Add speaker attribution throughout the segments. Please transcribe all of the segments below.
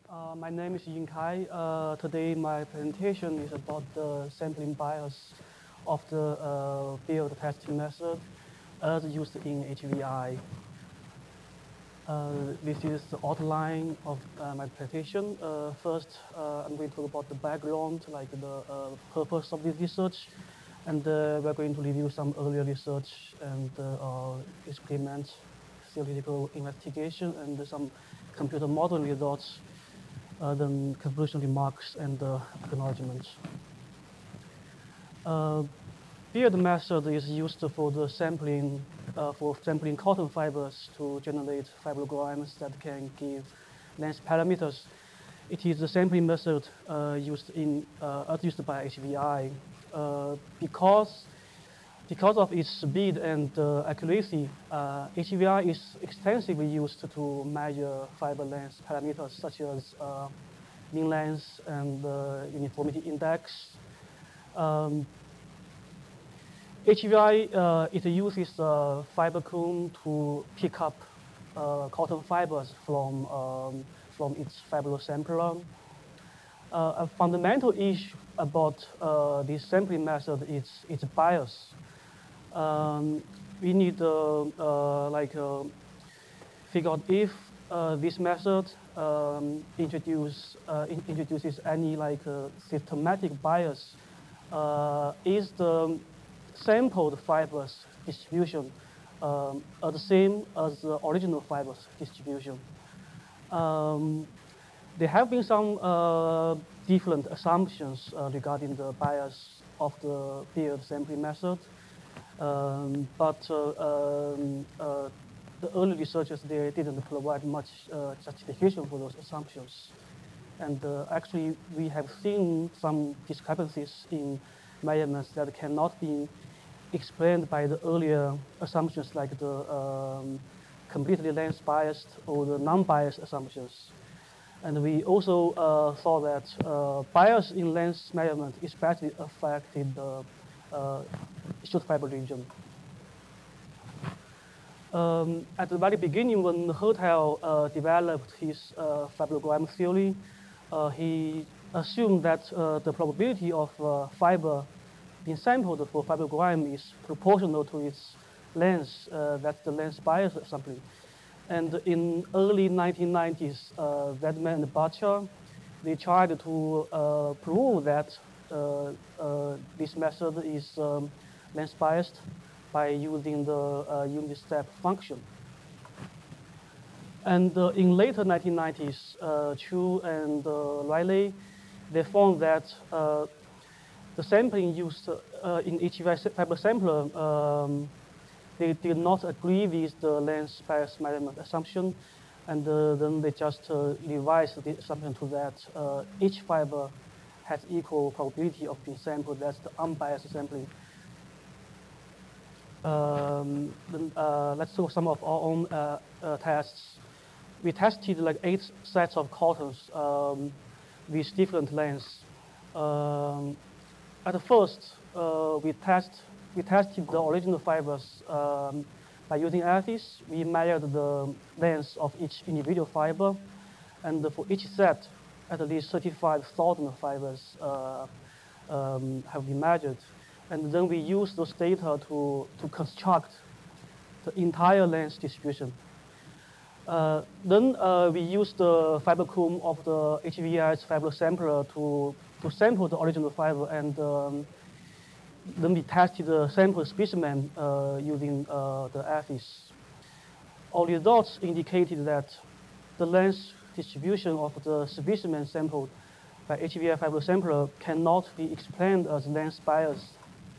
Speaker 1: My name is Ying Kai. Today my presentation is about the sampling bias of the field testing method as used in HVI. This is the outline of my presentation. First, I'm going to talk about the background, like the purpose of this research, and we're going to review some earlier research and experiment, theoretical investigation, and some computer model results, then conclusion remarks and acknowledgements. Beard method is used for the sampling, for sampling cotton fibers to generate fibrograms that can give length parameters. It is the sampling method used by HVI because of its speed and accuracy. HVI is extensively used to measure fiber length parameters such as mean length and uniformity index. HVI it uses a fiber comb to pick up cotton fibers from its fiber sampler. A fundamental issue about this sampling method is its bias. We need figure out if this method introduces any systematic bias. Is the sampled fibers distribution are the same as the original fibers distribution? There have been some different assumptions regarding the bias of the field sampling method, the early researchers there didn't provide much justification for those assumptions. And actually, we have seen some discrepancies in measurements that cannot be explained by the earlier assumptions, like the completely length biased or the non-biased assumptions. And we also saw that bias in length measurement especially affected the short fiber region. At the very beginning, when Hertel developed his fibrogram theory, he assumed that the probability of fiber being sampled for fibrogram is proportional to its length. That's the length bias sampling. And in early 1990s, Vedman and Butcher, they tried to prove that this method is length biased by using the unit step function. And in later 1990s, Chu and Riley, they found that the sampling used in HVI fiber sampler, they did not agree with the length bias measurement assumption, and then they just revised the assumption to that each fiber has equal probability of being sampled. That's the unbiased sampling. Let's do some of our own tests. We tested like 8 sets of cottons with different lengths. At first, we tested the original fibers by using AFIS. We measured the length of each individual fiber, and for each set, at least 35,000 fibers have been measured. And then we use those data to construct the entire length distribution. Then we use the fiber comb of the HVI's fiber sampler to sample the original fiber, and then we tested the sample specimen using the AFIS. Our results indicated that the length distribution of the specimen sampled by HVI fiber sampler cannot be explained as length bias.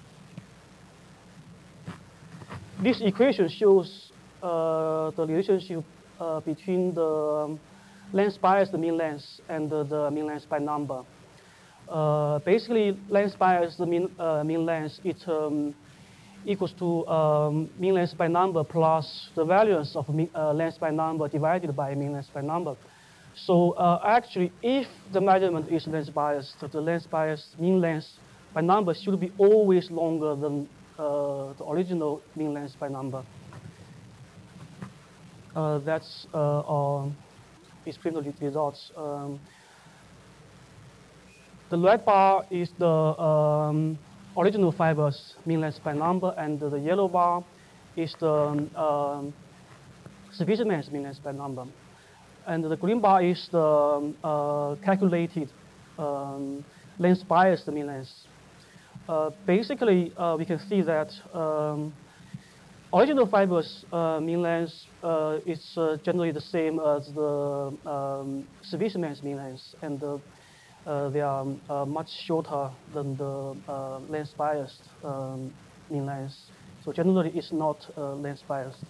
Speaker 1: This equation shows the relationship between the length bias, the mean length, and the mean length by number. Basically, length bias, the mean length, it equals to mean length by number plus the variance of length by number divided by mean length by number. So actually, if the measurement is length biased, the length bias mean length by number should be always longer than the original mean length by number. That's our experimental results. The red bar is the original fibers mean length by number, and the yellow bar is the specimen's mean length by number. And the green bar is the calculated length biased mean length. Basically, we can see that original fibers mean length is generally the same as the specimen's mean length, and they are much shorter than the length biased mean length. So generally, it's not length biased.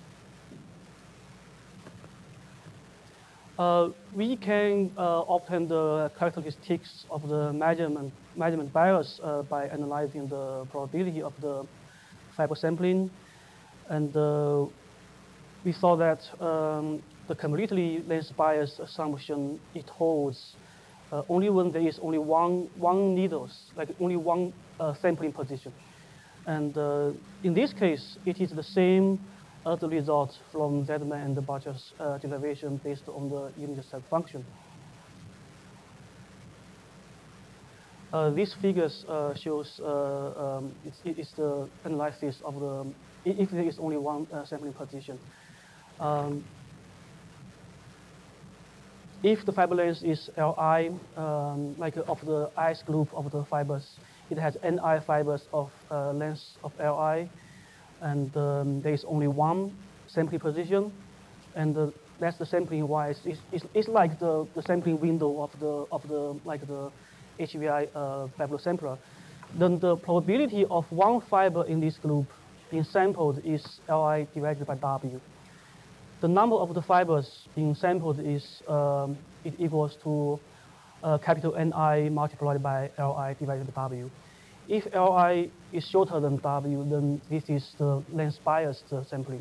Speaker 1: We can obtain the characteristics of the measurement bias by analyzing the probability of the fiber sampling, and we saw that the completely length bias assumption, it holds only when there is only one needles, like only one sampling position. And in this case, it is the same as the result from Zeidman and Barger's derivation based on the unit step function. These figures shows it's the analysis of the if there is only one sampling position. If the fiber length is Li, like of the ice group of the fibers, it has Ni fibers of length of Li, and there is only one sampling position, and that's the sampling wise. It's like the sampling window of the like the HVI fiber sampler. Then the probability of one fiber in this group being sampled is Li divided by W. The number of the fibers being sampled is it equals to capital Ni multiplied by Li divided by W. If Li is shorter than W, then this is the length biased sampling.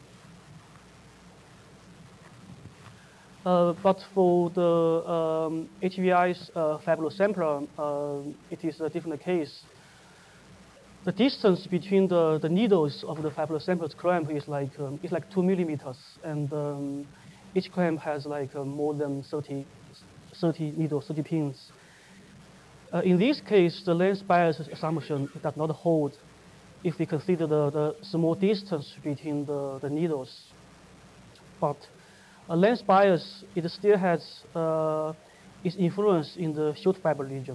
Speaker 1: But for the HVI's fabulous sampler, it is a different case. The distance between the needles of the fabulous sampler's clamp is like 2 millimeters, and each clamp has like more than 30 needles, 30 pins. In this case, the length bias assumption does not hold if we consider the small distance between the needles. But a length bias, it still has its influence in the short fiber region.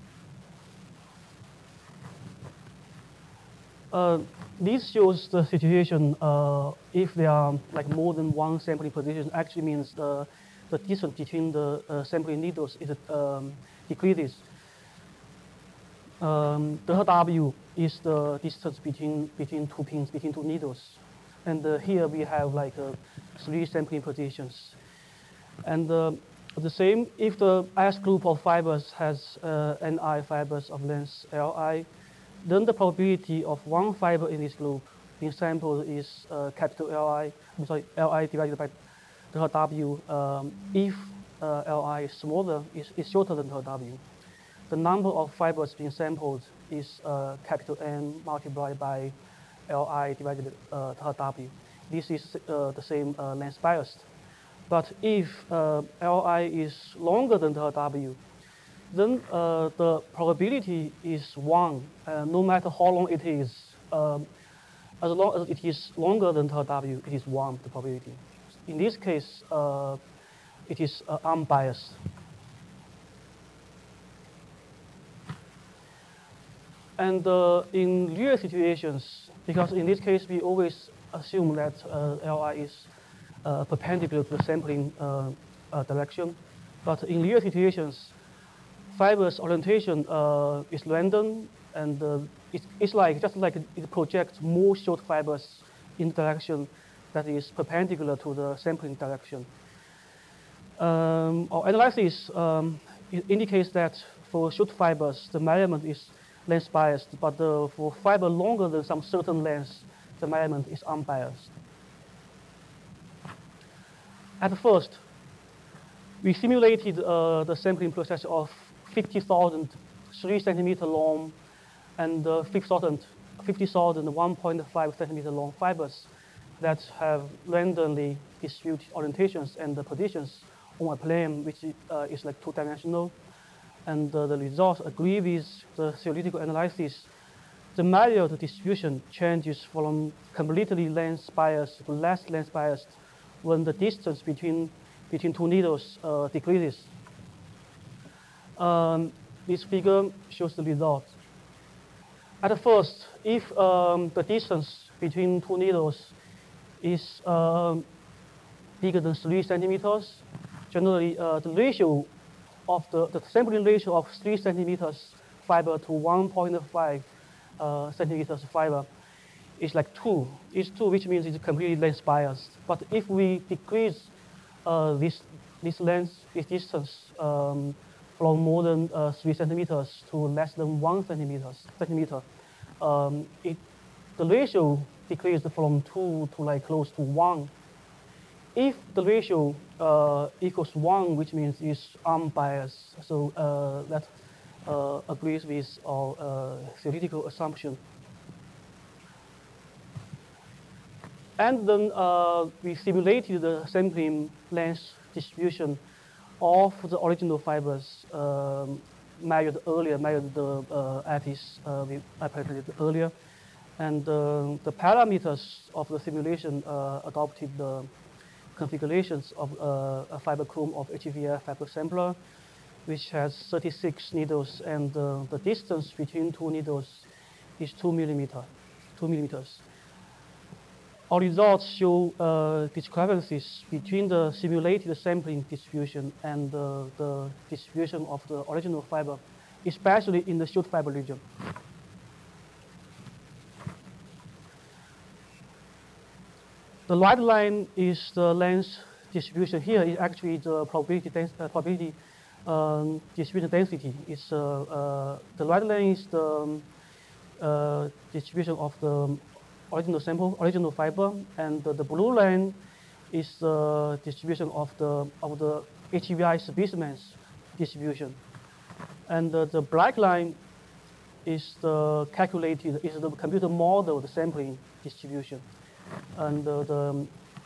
Speaker 1: This shows the situation if there are like more than one sampling position. Actually means the distance between the sampling needles is decreases. Delta W is the distance between two pins, between two needles, and here we have like 3 sampling positions. And the same if the S group of fibers has Ni fibers of length Li, then the probability of one fiber in this group being sampled is capital Li, Li divided by delta W. If Li is smaller, is shorter than delta W. The number of fibers being sampled is capital N multiplied by Li divided by delta W. This is the same length biased. But if Li is longer than delta W, then the probability is 1, no matter how long it is. As long as it is longer than delta W, it is 1, the probability. In this case, it is unbiased. And in real situations, because in this case we always assume that Li is perpendicular to the sampling direction, but in real situations, fibers orientation is random, and it's like just like it projects more short fibers in the direction that is perpendicular to the sampling direction. Our analysis indicates that for short fibers, the measurement is length biased, but for fiber longer than some certain length, the measurement is unbiased. At first, we simulated the sampling process of 50,000 3 centimeter long and 50,000 1.5 centimeter long fibers that have randomly distributed orientations and the positions on a plane which is like two-dimensional, and the results agree with the theoretical analysis. The measured distribution changes from completely length biased to less length biased when the distance between two needles decreases. This figure shows the result. At first, if the distance between two needles is bigger than 3 centimeters, generally the ratio of the sampling ratio of 3 centimeters fiber to 1.5 centimeters fiber is like 2. It's 2, which means it's completely length biased. But if we decrease this length, this distance from more than 3 centimeters to less than 1 centimeter, the ratio decreased from 2 to like close to 1. If the ratio equals 1, which means it's unbiased, so that agrees with our theoretical assumption. And then we simulated the sampling length distribution of the original fibers measured the ATIS I presented earlier. And the parameters of the simulation adopted the configurations of a fiber comb of HVF fiber sampler, which has 36 needles, and the distance between two needles is 2 millimeters. Our results show discrepancies between the simulated sampling distribution and the distribution of the original fiber, especially in the shoot fiber region. The right line is the length distribution. Here is actually the probability distribution density. It's the right line is the distribution of the original fiber, and the blue line is the distribution of the HVI specimens distribution, and the black line is the computer modeled sampling distribution, and the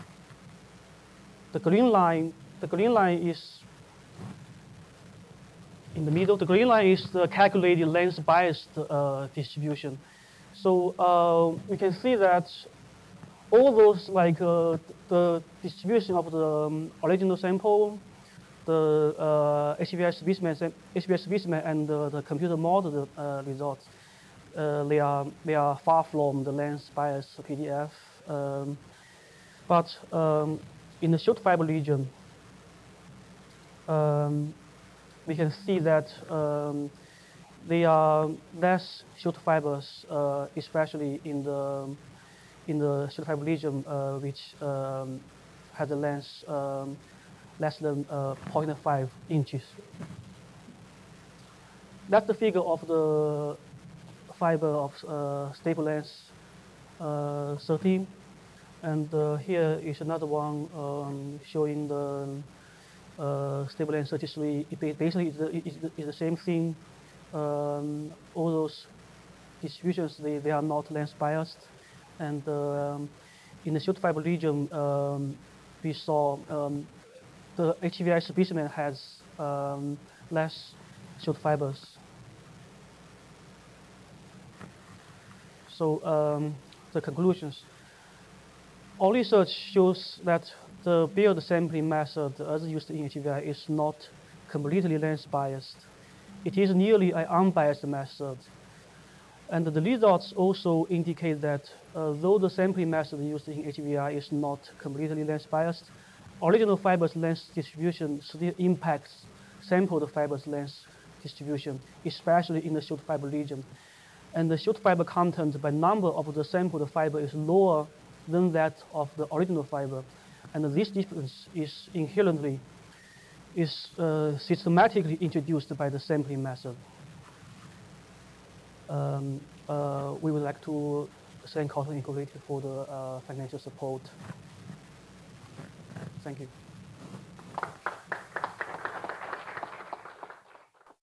Speaker 1: green line is in the middle. The green line is the calculated length biased distribution. So we can see that all those, like the distribution of the original sample, the HVI specimen, and the computer model results, they are far from the length bias PDF. But in the shoot fiber region, we can see that there are less shoot fibers, especially in the shoot fiber region, which has a length less than 0.5 inches. That's the figure of the fiber of stable length 13, and here is another one showing the stable length 33. It basically is the same thing. All those distributions, they are not length biased, and in the shoot fiber region, we saw the HVI specimen has less shoot fibers. So the conclusions. Our research shows that the Baird sampling method as used in HVI is not completely length biased. It is nearly an unbiased method. And the results also indicate that though the sampling method used in HVI is not completely length biased, original fibers length distribution still impacts sampled fibers length distribution, especially in the shoot fiber region. And the shoot fiber content by number of the sampled fiber is lower than that of the original fiber. And this difference is inherently systematically introduced by the sampling method. We would like to thank Carlton Incorporated for the financial support. Thank you.